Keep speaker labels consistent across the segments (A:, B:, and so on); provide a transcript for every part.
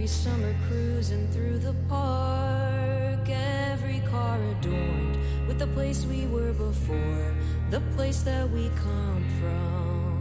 A: every summer cruising through the park, every car adorned with the place we were before, the place that we come from.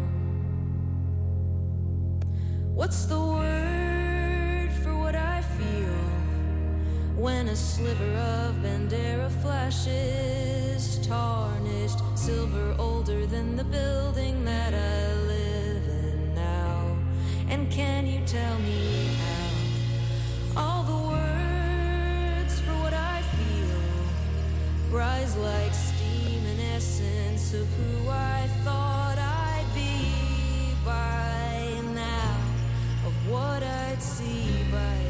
A: What's the word for what I feel when a sliver of Bandera flashes, tarnished silver, older than the building that I live in now? And can you tell me how all the words for what I feel rise like steam and essence of who I thought I'd be by now, of what I'd see by now?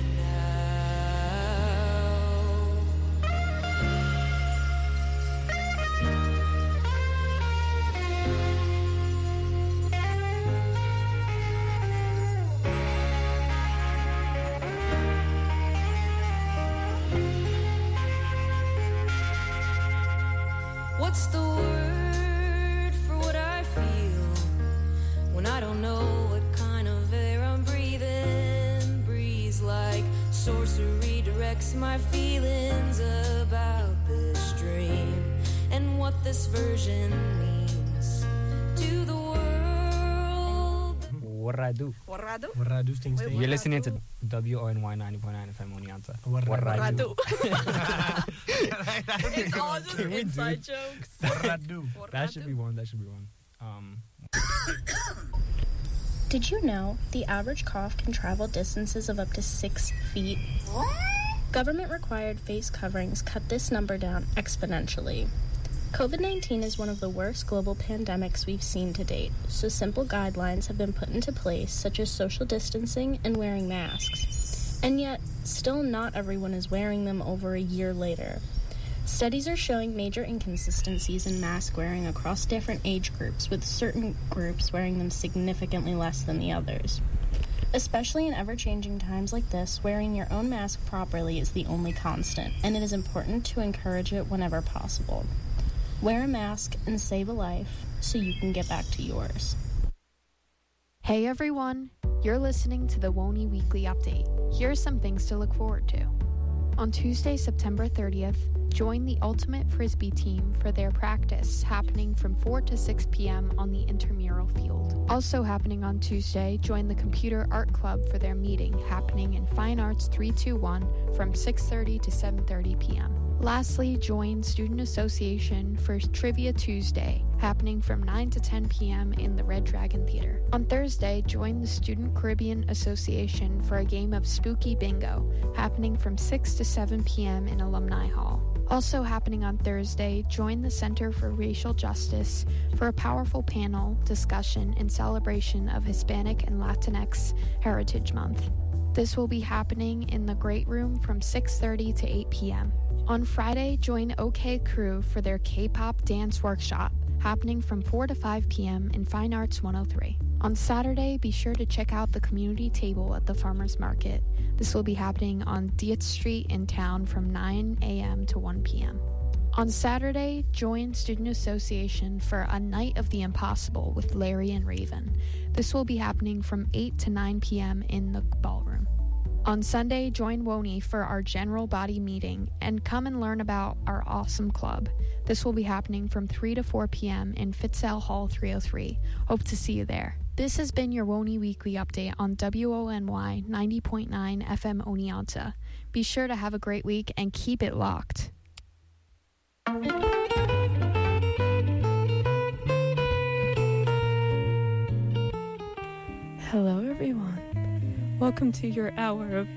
A: What's the word for what I feel when I don't know what kind of air I'm breathing? Breeze like sorcery directs my feelings about this dream and what this version means to the world.
B: Warradu.
C: Warradu?
D: Warradu things.
B: You're listening to WONY 90.9 FM Oneonta.
C: Warradu.
D: It's
C: all just inside jokes.
D: Warradu.
B: That should be one.
E: Did you know the average cough can travel distances of up to 6 feet? Government-required face coverings cut this number down exponentially. COVID-19 is one of the worst global pandemics we've seen to date, so simple guidelines have been put into place, such as social distancing and wearing masks. And yet, still not everyone is wearing them over a year later. Studies are showing major inconsistencies in mask wearing across different age groups, with certain groups wearing them significantly less than the others. Especially in ever-changing times like this, wearing your own mask properly is the only constant, and it is important to encourage it whenever possible. Wear a mask and save a life so you can get back to yours.
F: Hey everyone, you're listening to the WONY Weekly Update. Here are some things to look forward to. On Tuesday, September 30th, join the Ultimate Frisbee team for their practice happening from 4 to 6 p.m. on the intramural field. Also happening on Tuesday, join the Computer Art Club for their meeting happening in Fine Arts 321 from 6:30 to 7:30 p.m. Lastly, join Student Association for Trivia Tuesday, happening from 9 to 10 p.m. in the Red Dragon Theater. On Thursday, join the Student Caribbean Association for a game of Spooky Bingo, happening from 6 to 7 p.m. in Alumni Hall. Also happening on Thursday, join the Center for Racial Justice for a powerful panel discussion in celebration of Hispanic and Latinx Heritage Month. This will be happening in the Great Room from 6:30 to 8 p.m. On Friday, join OK Crew for their K-pop dance workshop, happening from 4 to 5 p.m. in Fine Arts 103. On Saturday, be sure to check out the community table at the Farmers Market. This will be happening on Dietz Street in town from 9 a.m. to 1 p.m. On Saturday, join Student Association for a Night of the Impossible with Larry and Raven. This will be happening from 8 to 9 p.m. in the ballroom. On Sunday, join WONY for our general body meeting and come and learn about our awesome club. This will be happening from 3 to 4 p.m. in Fitzell Hall 303. Hope to see you there. This has been your WONY Weekly Update on WONY 90.9 FM Oneonta. Be sure to have a great week and keep it locked.
G: Hello, everyone. Welcome to your hour of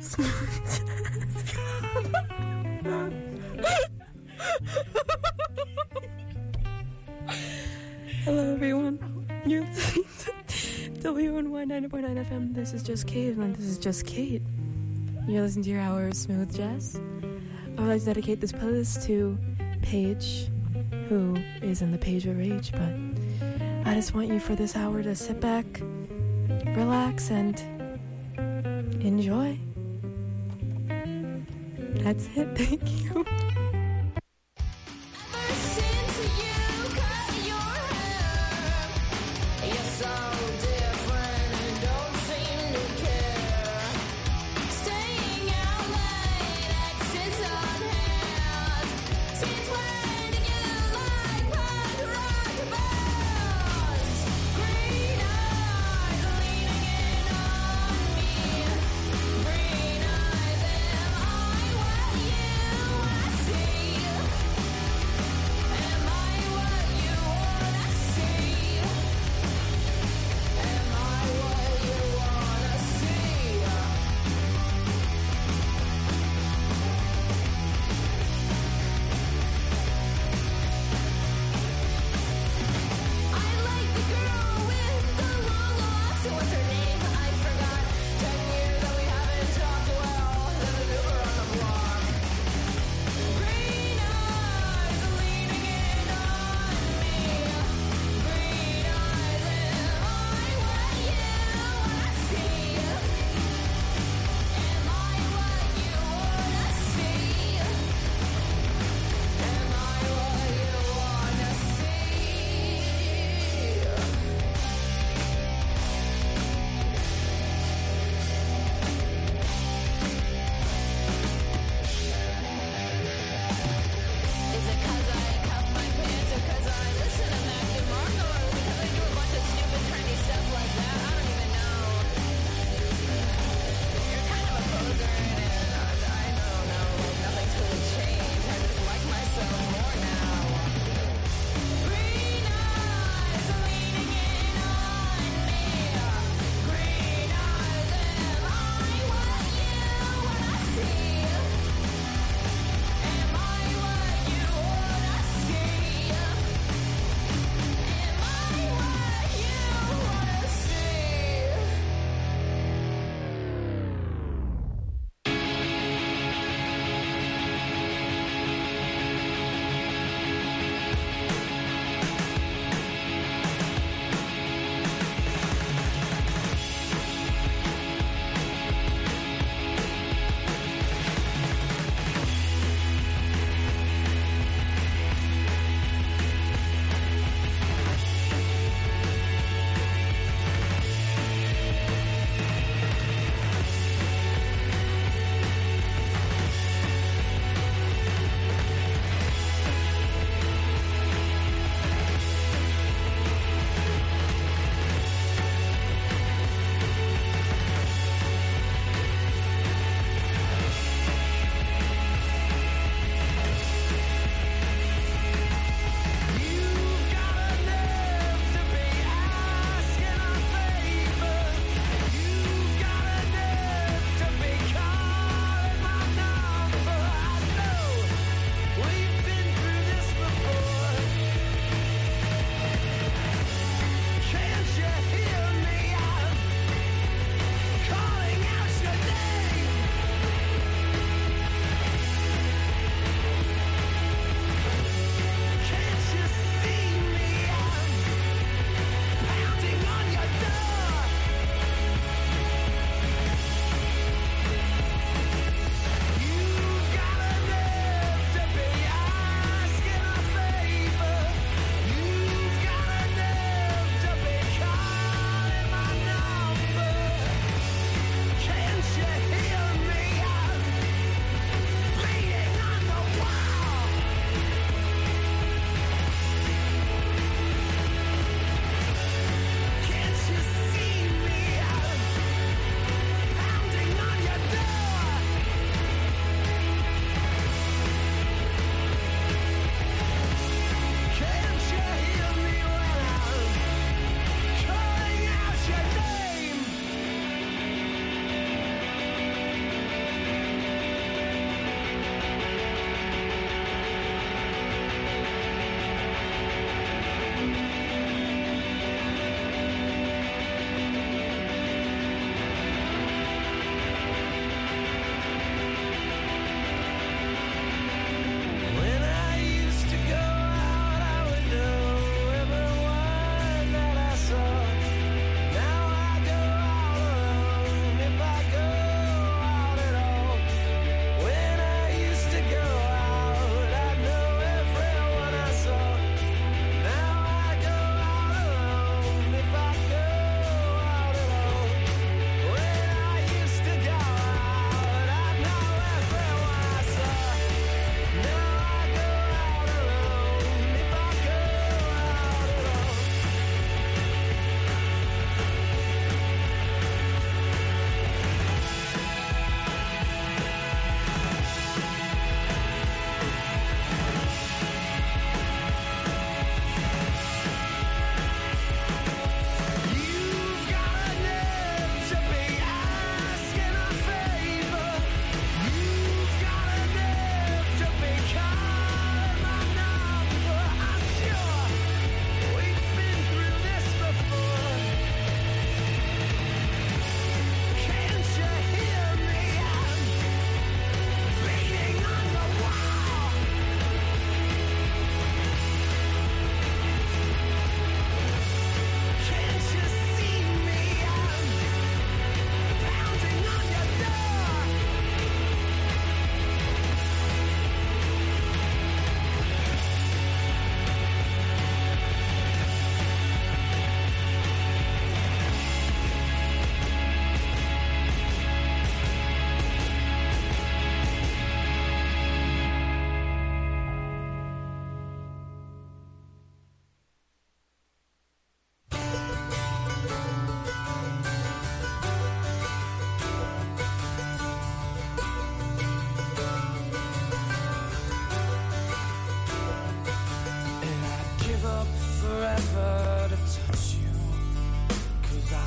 G: Hello, everyone. You're listening to WONY 90.9 FM. This is just Kate, and this is just Kate. You're listening to your hour of smooth jazz. I would like to dedicate this playlist to Paige, who is in the Page of Rage, but I just want you for this hour to sit back, relax, and enjoy. That's it. Thank you.
A: So different and don't seem to care. Stay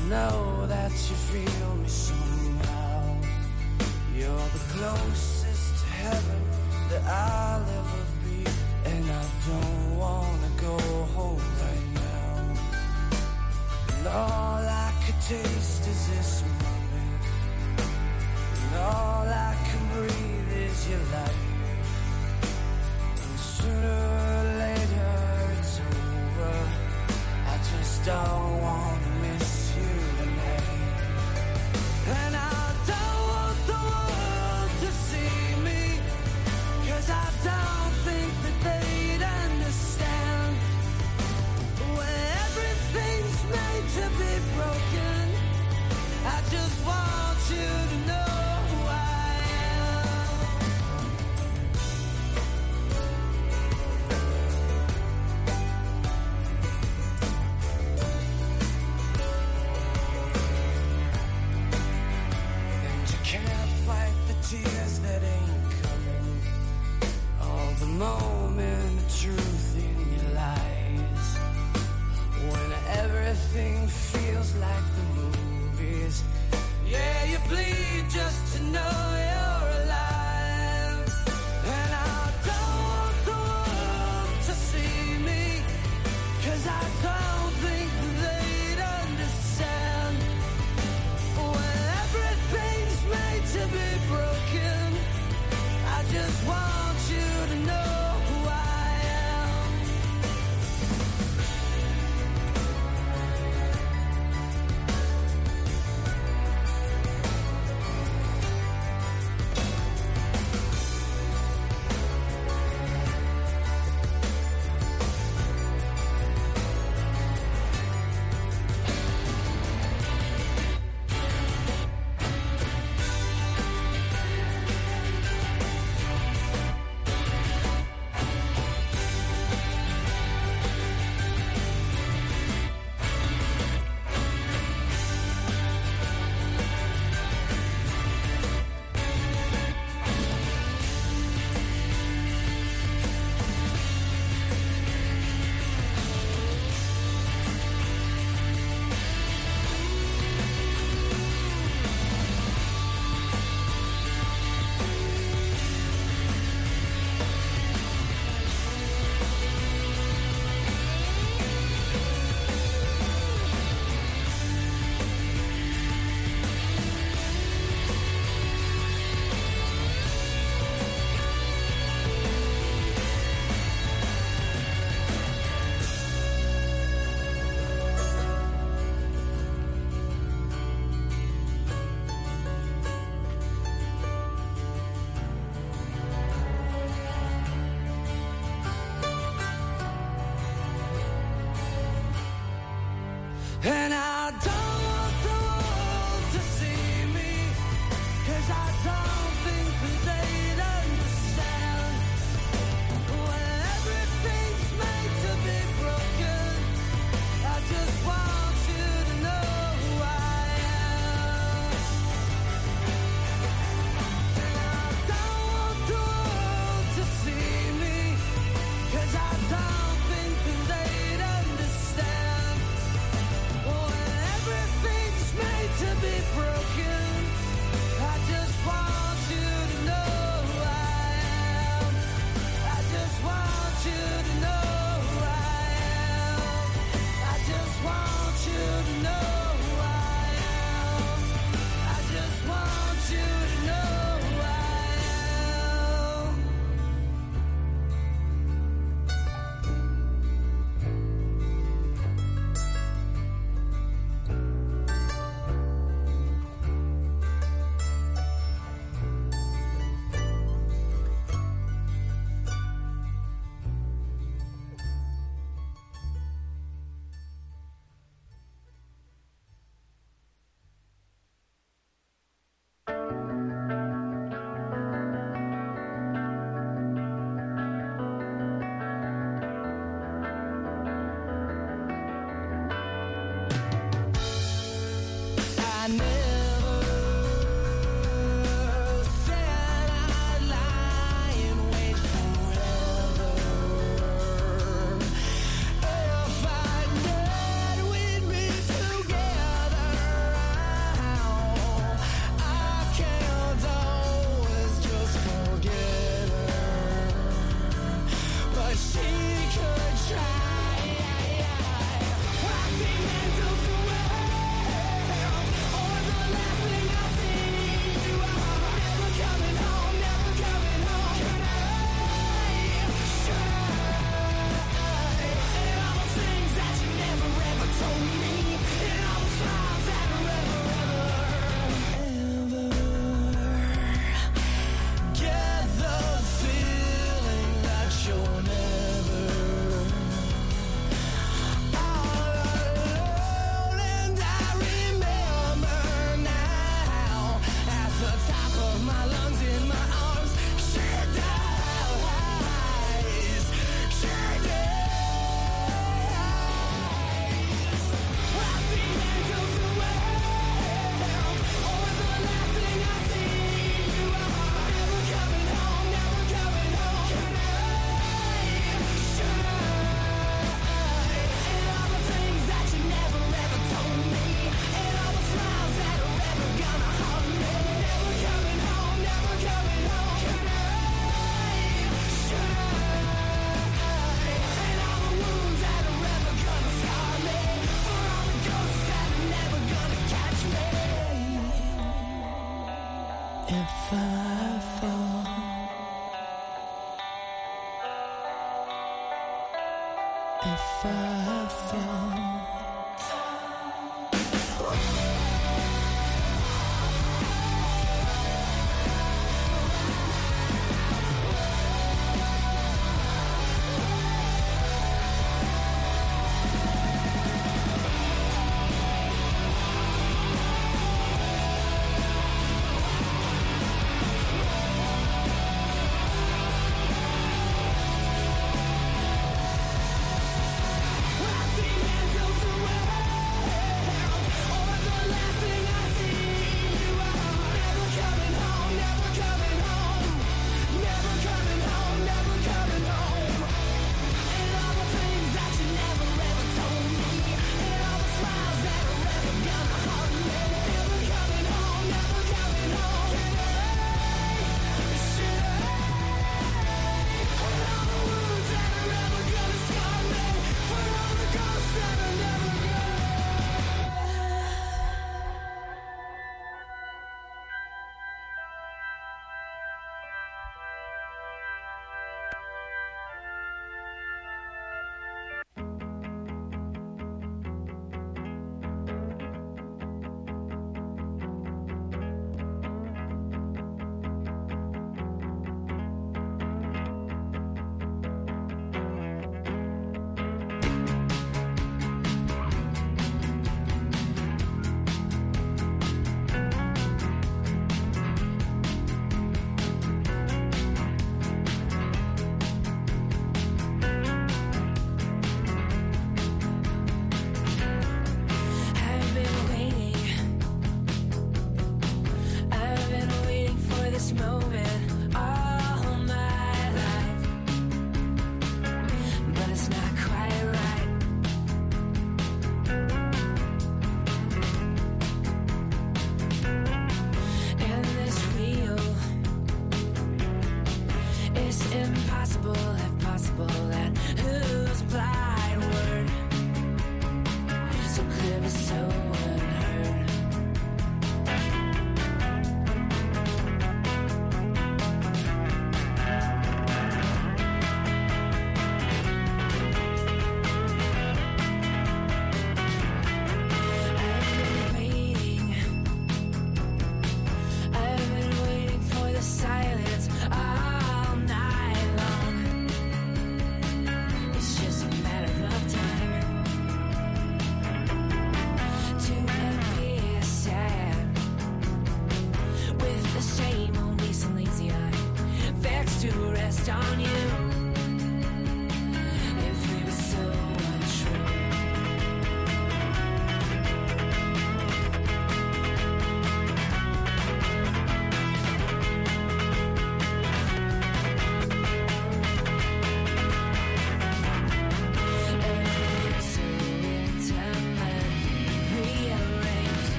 D: know that you feel me somehow. You're the closest to heaven that I'll ever be, and I don't wanna go home right now. And all I could taste is this moment, and all I can breathe is your life. And sooner or later it's over. I just don't wanna miss you tonight. And I don't want the world to see me, 'cause I don't think that they'd understand. When everything's made to be broken, I just want you to know who I am. And you can't fight the tears that ain't coming, all the moment of truth in your lies. When everything feels like the movies, yeah, you bleed just to know you're alive. And I don't want the world to see me, 'cause I don't think they'd understand. When everything's made to be broken, I just want you to know who I am.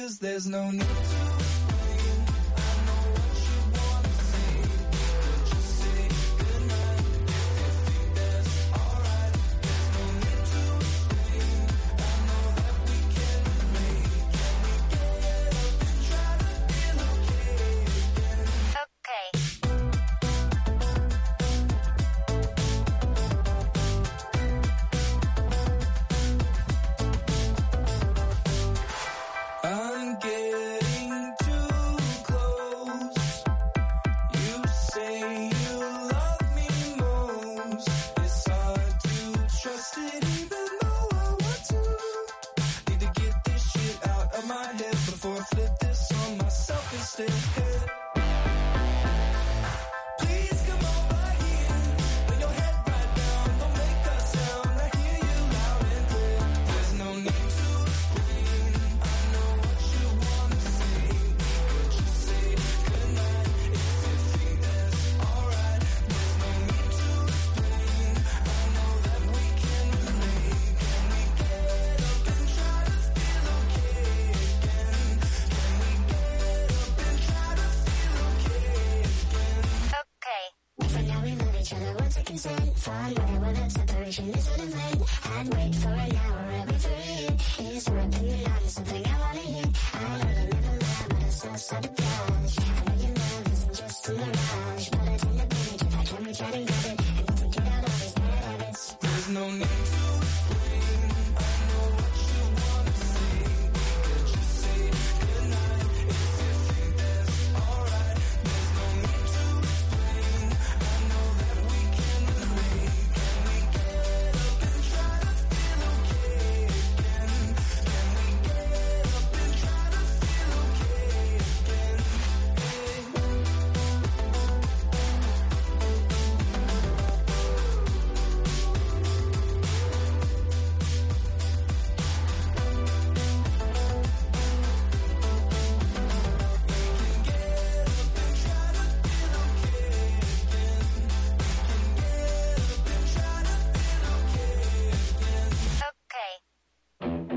D: 'cause there's no need to explain. I know what you wanna say, but just say goodnight if you think that's alright. There's no need to explain. I know that we can relate. Can we get up and try to feel okay again?
H: Okay.
D: I'm getting too close. You say you love me most. It's hard to trust it even though I want to. Need to get this shit out of my head before I flip this on myself instead. Please come over here. Lay your head right down. Don't make a sound. I hear you loud and clear. There's no need to explain. I know what you wanna say, but just say goodnight if you think that's alright. There's no need to explain. I know that we can relate. Can we get up and try to feel okay again? Can we get up and try to feel okay again?
H: Okay.
I: For now we love each other once I consent. Fine, whether that separation is an event. I'd wait for an hour every 3 years. Your opinion on something I wanna hear. I know you never lie, but it's still so depends. I know your love isn't just a mirage, but I tend to manage if I can we try to get it. And to get out all these bad habits.
D: There's no need to explain. I know what you wanna say, but just say goodnight if you think that's alright. There's no need to explain. I know that we can relate. Can we get up and try to feel okay again? Can we get up and try to feel okay again?
H: Okay.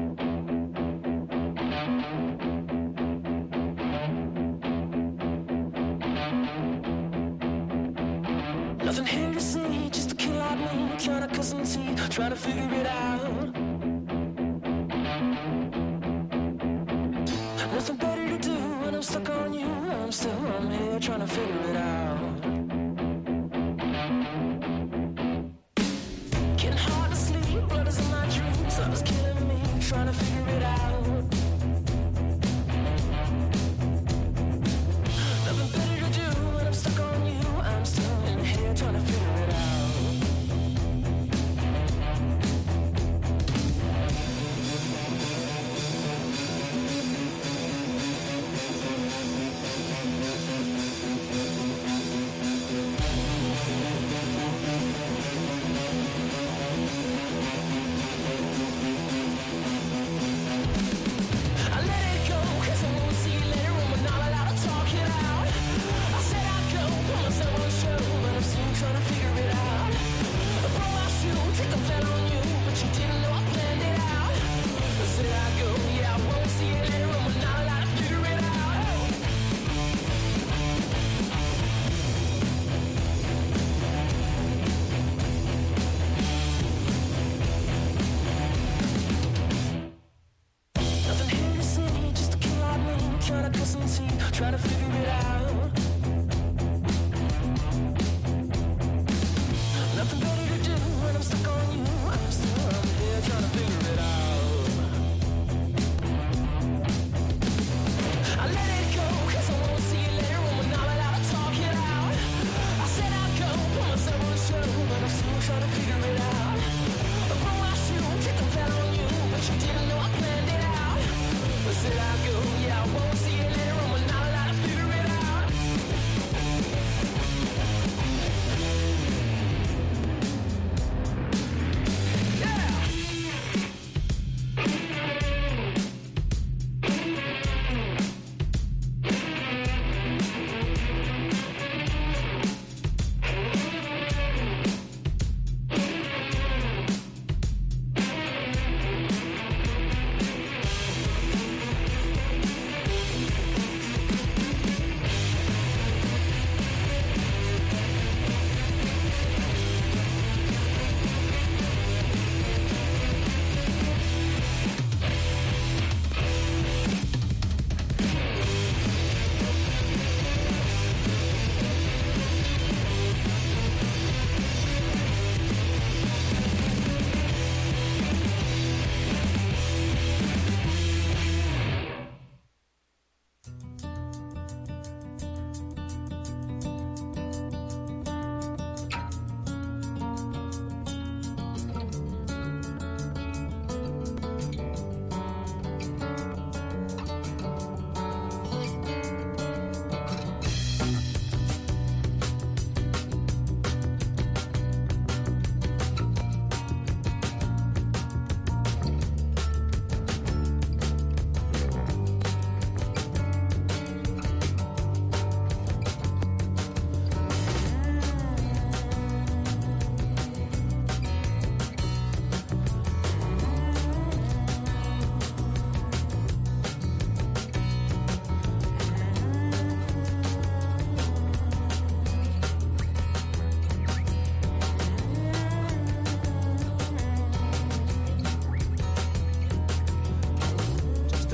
D: Nothing here to see, just a kid like me, trying to cut some teeth, trying to figure it out. Nothing better to do when I'm stuck on you. I'm here trying to figure it out. Getting hard to sleep, blood is in my dreams. Love is killing me, trying to figure it out. Nothing better to do when I'm stuck on you. I'm still in here trying to figure it out. Try to figure it out. Nothing better to do when I'm stuck on you. I'm still here trying to figure it out. I let it go, cause I won't see you later when we're not allowed to talk it out. I said I'd go, put myself on the show, but I'm still trying to figure it out. I broke my shoe, kicked them down on you, but you didn't know I planned it out. I said I'd go, yeah, I won't see you later when we're not allowed to figure it out.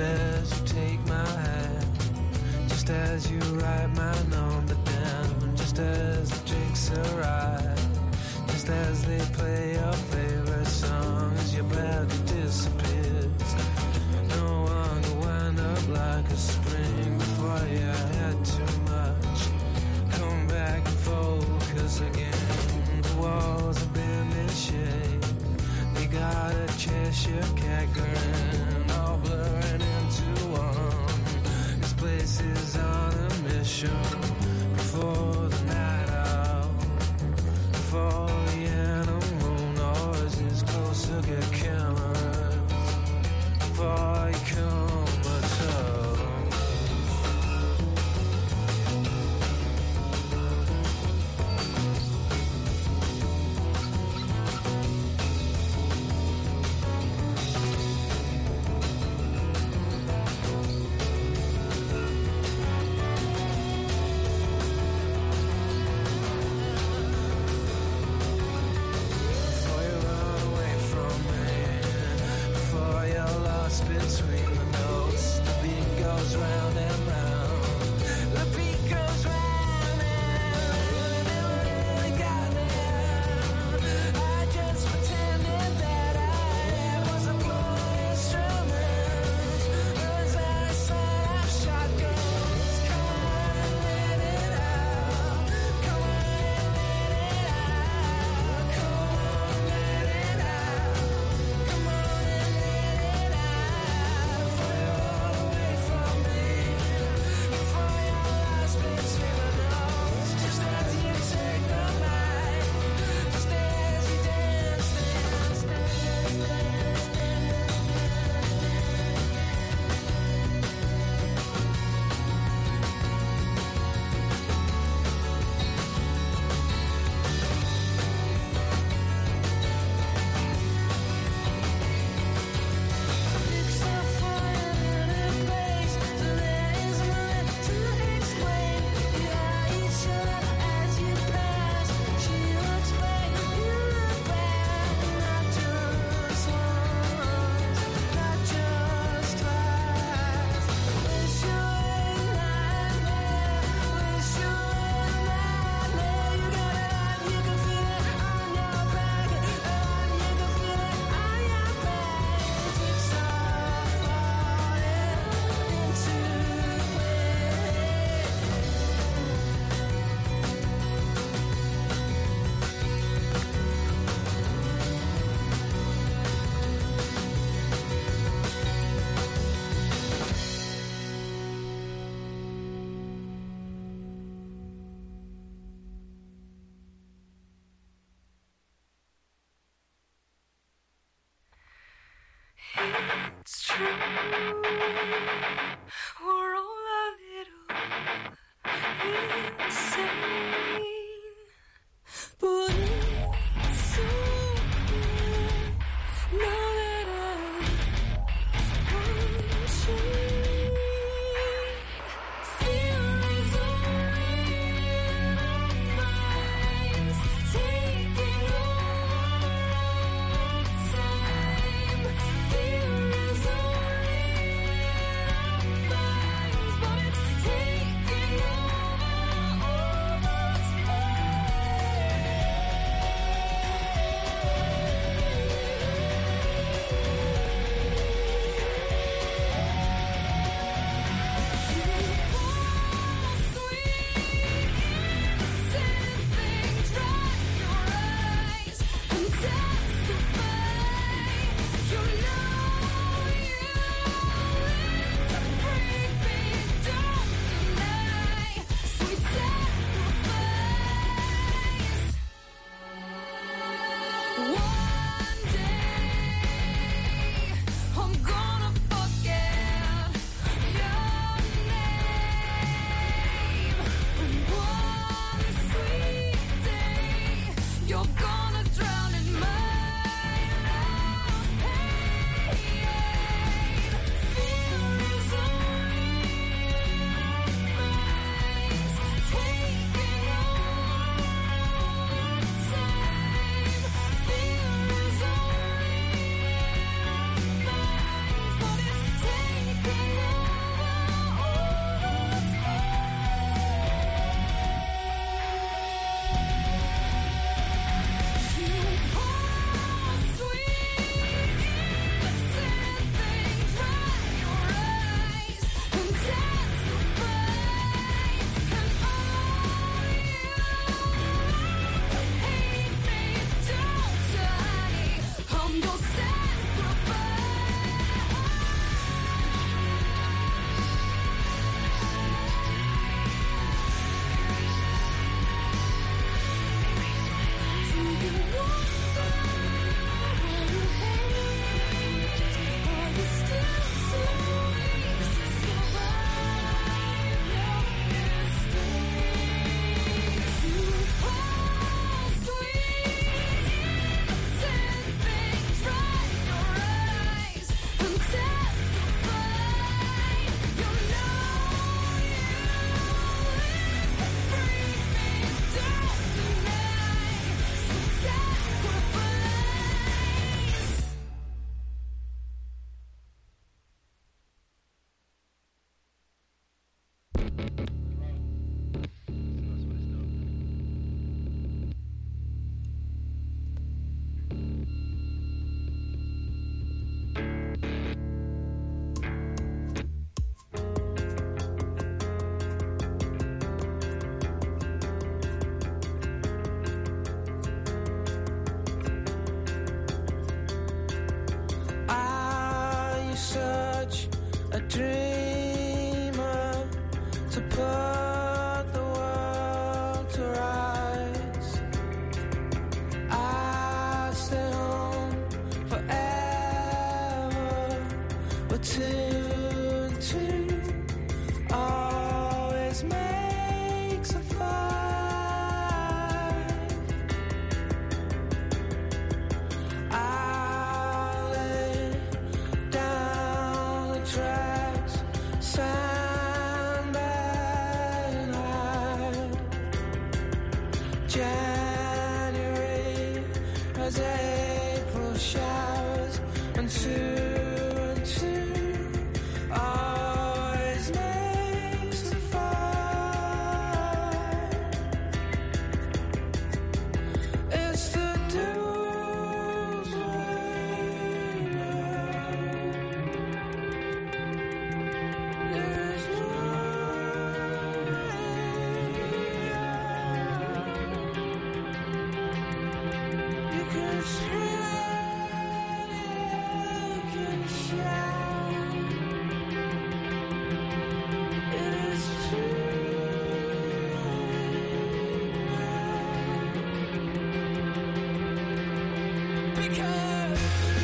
D: as you take my hand, just as you write my number down, just as the drinks arrive, just as they play your favorite song, as your body disappears. No one could wind up like a spring before you had too much. Come back and focus again. The walls have been in shape. They got a Cheshire cat grin, all blurring into one. This place is on a mission. Before the night out, before the animal noises closer get cameras, before you come at all. Between the notes, the beat goes round and round. The beat goes round and really got me. I just pretended that I wasn't blowing instruments. As I set up shotguns, come on and let it out. Come on and let it out. Come on and let it out. Come on and let it out. It's true, we're all a little insane, but it's so clear now that I'm unchained. Fear is only in our minds, taking all time. Fear is only in our minds, but it's taking over us. A dreamer to put the world to rights. I stay home forever, but two and two always makes a five. I'll lay down the tracks, sandbag and hide. January has April showers, and two always makes a five. It's the devil's way now. There's no way out. You can scream, you can shout. It is too late now. Because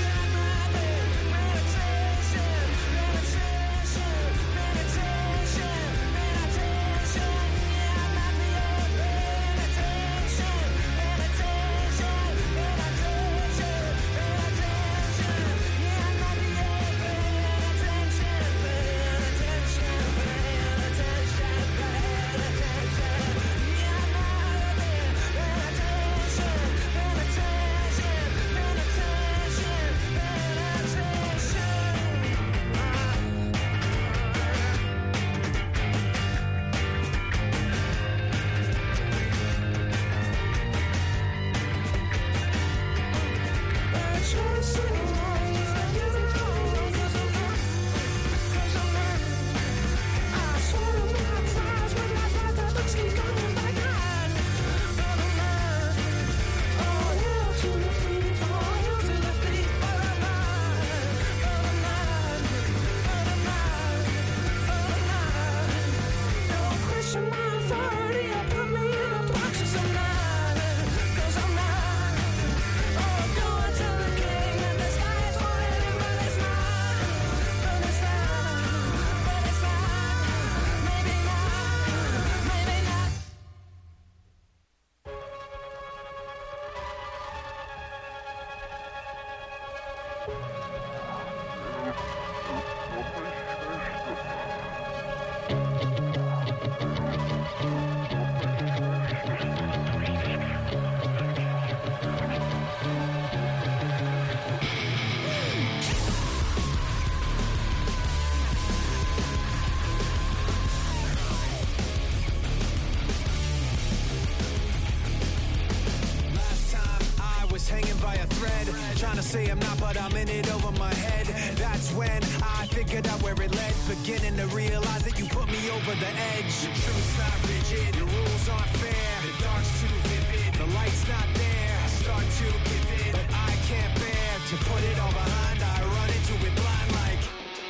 D: trying to say I'm not, but I'm in it over my head. That's when I figured out where it led. Beginning to realize that you put me over the edge. The truth's not rigid, the rules aren't fair. The dark's too vivid, the light's not there. I start to give in, but I can't bear to put it all behind. I run into it blind like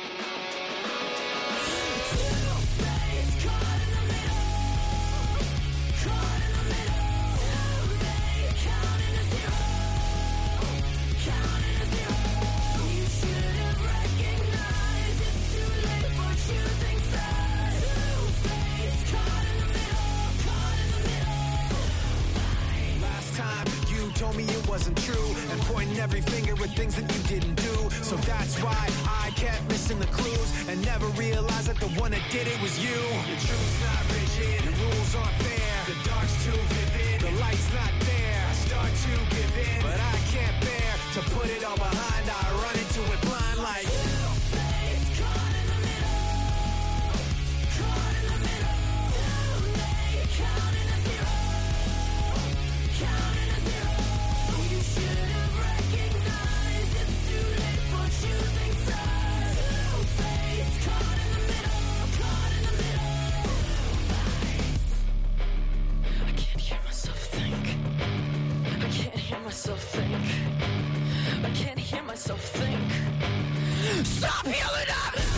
D: two-faced, caught in the middle. Caught in the middle. Two-faced, counting to zero. Counting to zero. You should have recognized it's too late for choosing sides. Two-faced, caught in the middle. Caught in the middle. Last time you told me it wasn't true, and pointing every finger at things that you didn't do. So that's why I kept missing the clues and never realized that the one that did it was you. The truth's not rigid, the rules aren't fair. The dark's too vivid, the light's not there. I start to give in, but I can't bear to put it all behind. I run into it blind like two-faced, caught in the middle. Caught in the middle. Two-faced, counting to zero. Counting to zero. You should have recognized it's too late for choosing. Stop yelling at me.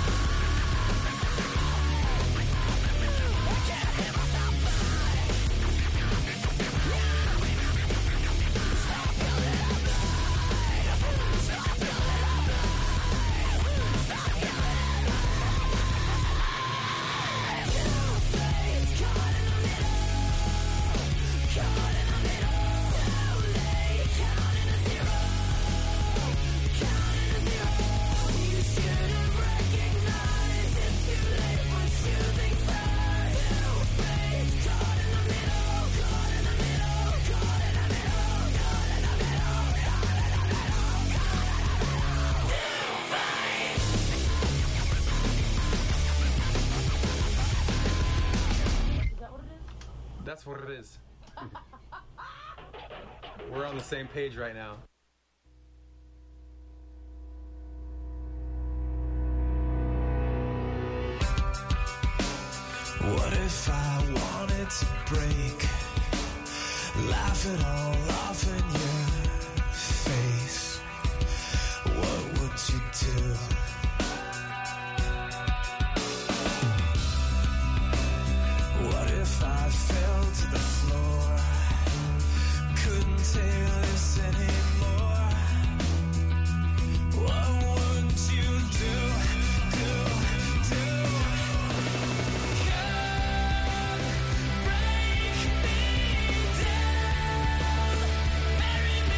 J: That's what it is. We're on the same page right now.
D: What if I wanted to break? Laugh it all off in your face. What would you do? What if I fell to the floor? Couldn't take this anymore. What would you do? Come break me down, bury me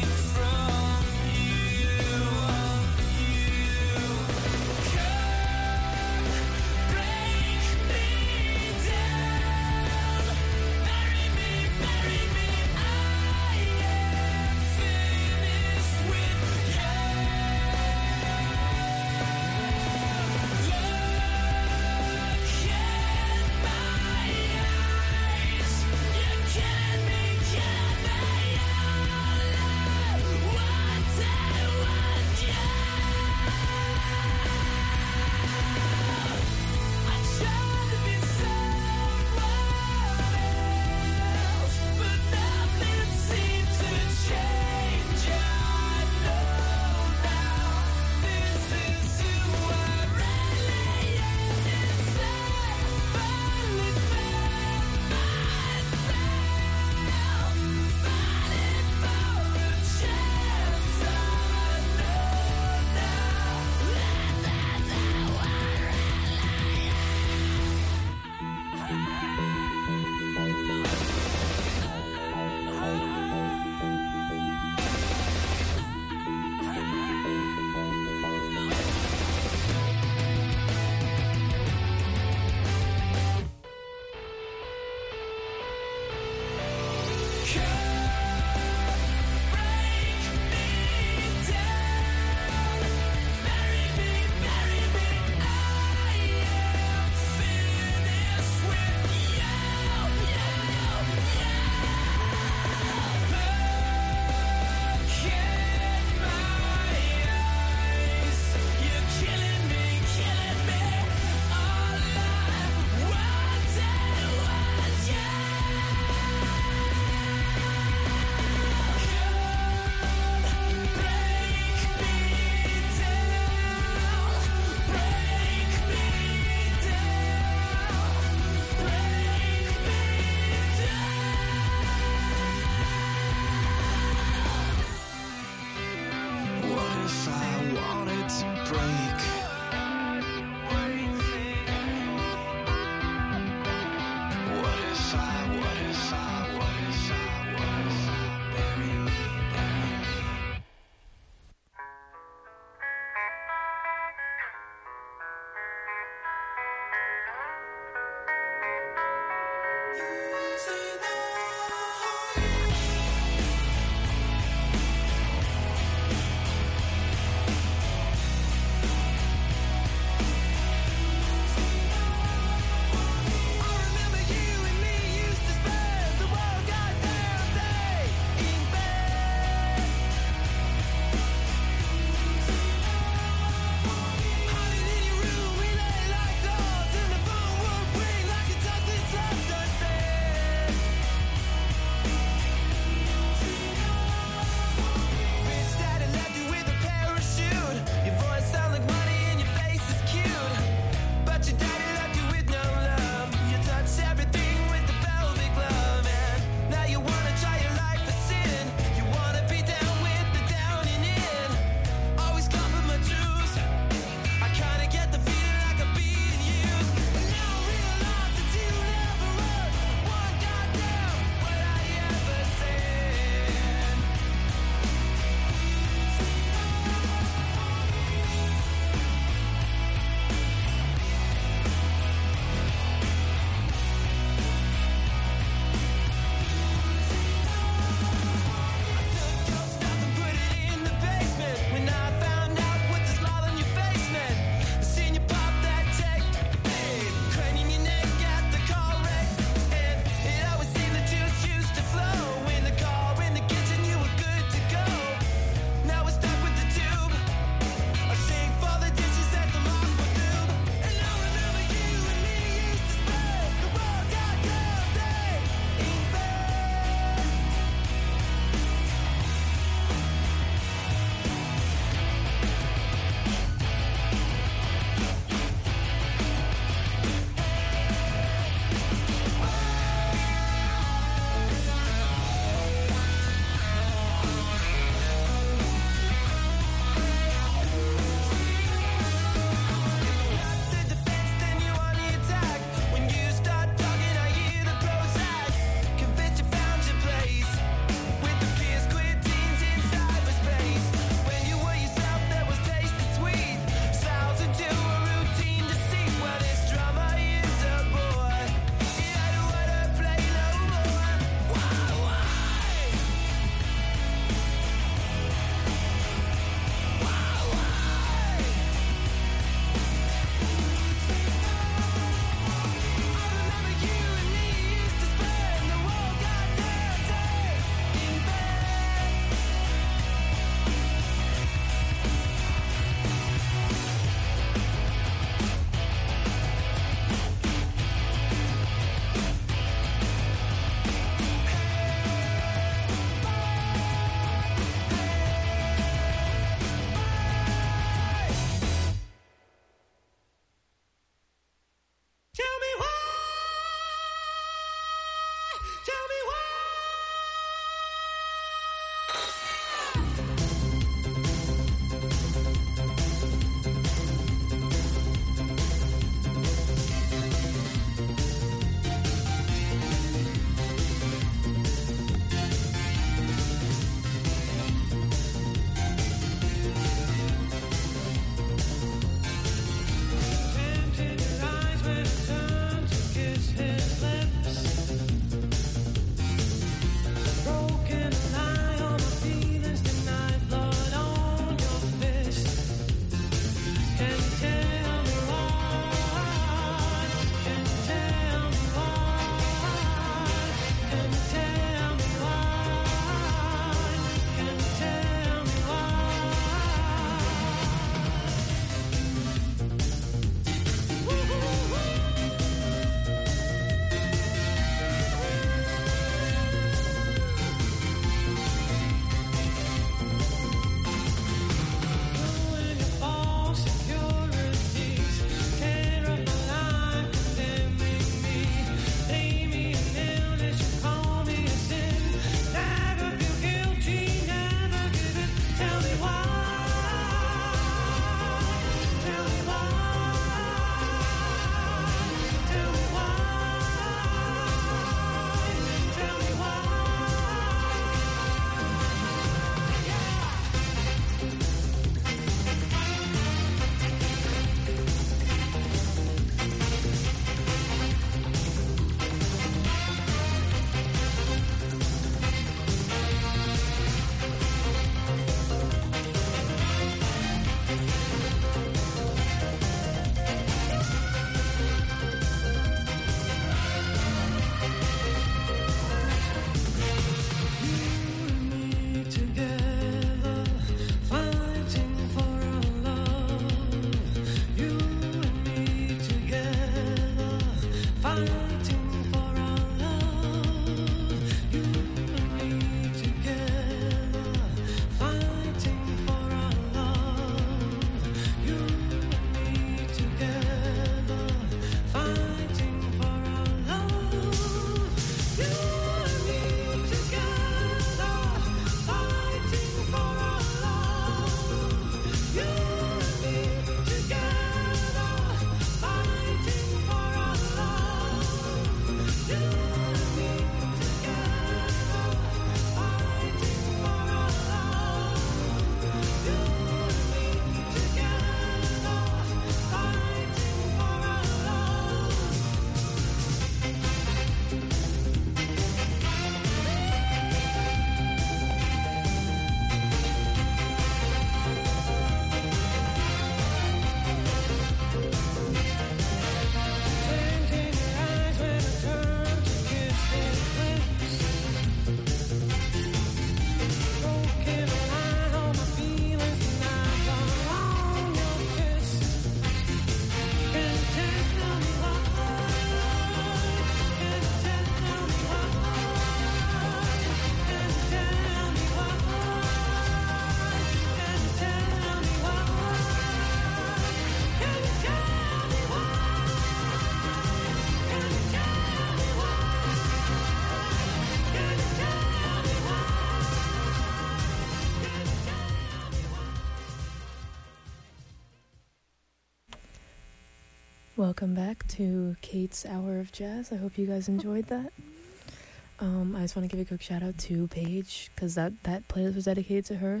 G: Welcome back to Kate's Hour of Jazz. I hope you guys enjoyed that. I just want to give a quick shout out to Paige, because that playlist was dedicated to her.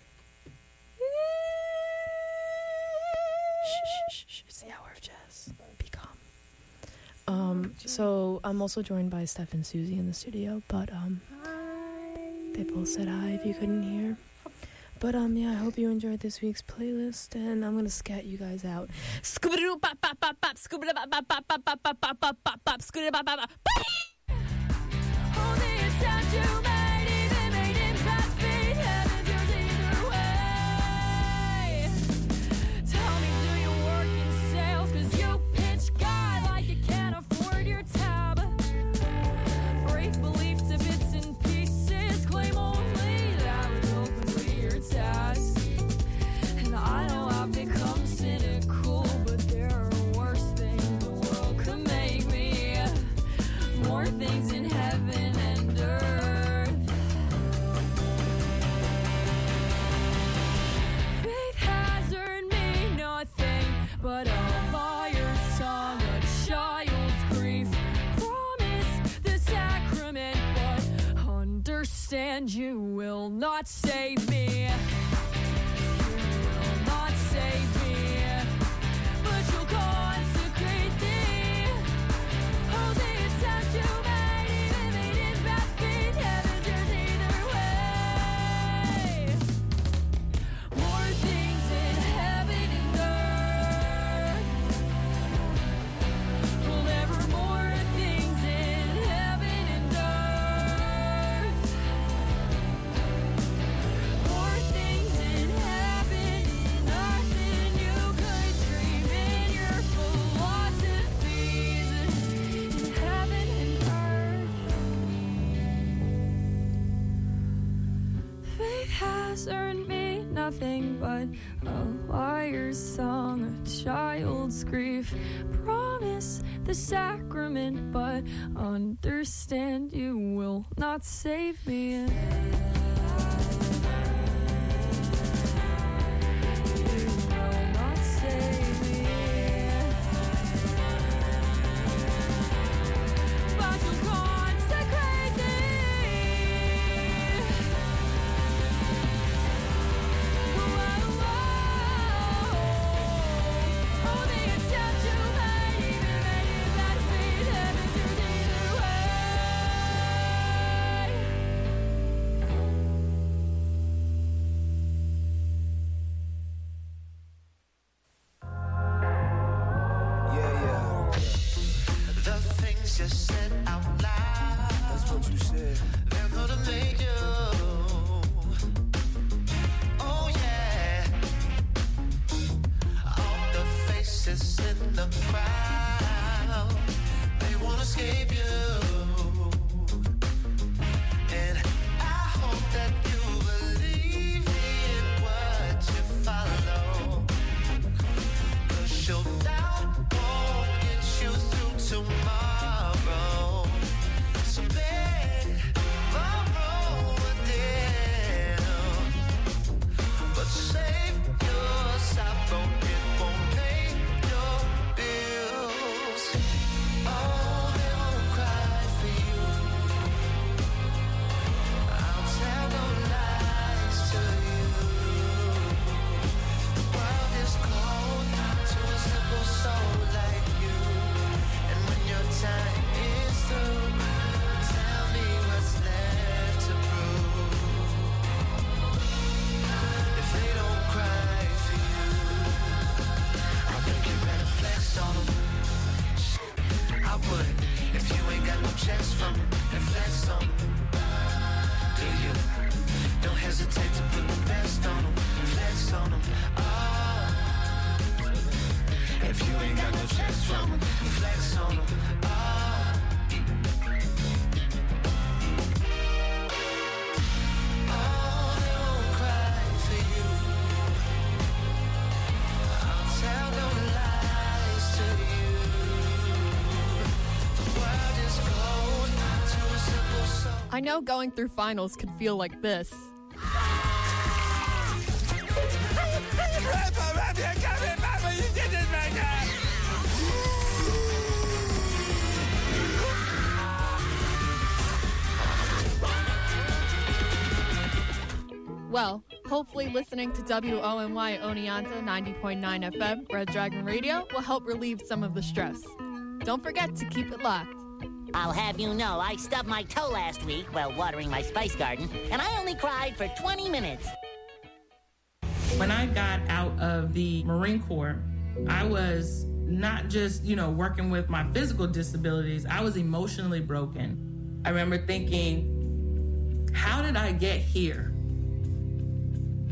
G: Shh, it's the Hour of Jazz. Be calm. So I'm also joined by Steph and Susie in the studio, but they both said hi if you couldn't hear. But yeah, I hope you enjoyed this week's playlist, and I'm gonna scat you guys out. Scooby-doo bop bop bop bop, scooby-doo bop bop bop bop bop bop bop bop bop, scooby-doo bop bop bop.
A: Only a sound you made, even made in past feet, heaven's yours either way. Tell me, do you work in sales? 'Cause you pitch God like you can't afford your tab. Break belief to bits and pieces, claim only that would complete your task. And I know I've become cynical, but there are worse things the world could make me. More things in heaven and earth. Faith has earned me nothing but a lawyer's song, a child's grief. Promise the sacrament, but understand you will not save me. You will not save me, but you'll consecrate thee. Holy attempt you made, even made in past feet, heaven's yours either way. More things in heaven and earth. Well, ever more things in heaven and earth. More things in heaven and earth than you could dream in your philosophies. In heaven and earth. Faith has earned me nothing but a liar's song, a child's grief. Promise the sacrament, but understand you will not save me. You will not save me. But you'll consecrate thee. Only attempt you made, even made in past feet, heaven's yours either
D: Yeah. The things you said out loud. That's what you said. They're gonna make you. Oh yeah. All the faces in the crowd, they won't escape you. And I hope that you believe in what you follow. 'Cause your doubt won't get you through tomorrow. So borrow again. But save your sorrow, it won't pay your bills. Oh, they won't cry for you. I'll tell no lies to you. The world is cold to a simple soul like you. And when your time is through, tell me what's left to prove. If they don't cry for you, I think you better flex on them. I would, if you ain't got no checks from them, and flex on them. Do you? Don't hesitate to put the best on them, flex on them. If you ain't got no checks from them, flex on them. They won't cry for you. I'll tell no lies to you. The world is cold to a simple soul.
C: I know going through finals could feel like this.
D: You didn't make it!
C: well, hopefully listening to WONY Oneonta 90.9 FM, Red Dragon Radio, will help relieve some of the stress. Don't forget to keep it locked.
K: I'll have you know, I stubbed my toe last week while watering my spice garden, and I only cried for 20 minutes.
L: When I got out of the Marine Corps, I was not just, working with my physical disabilities, I was emotionally broken. I remember thinking, how did I get here?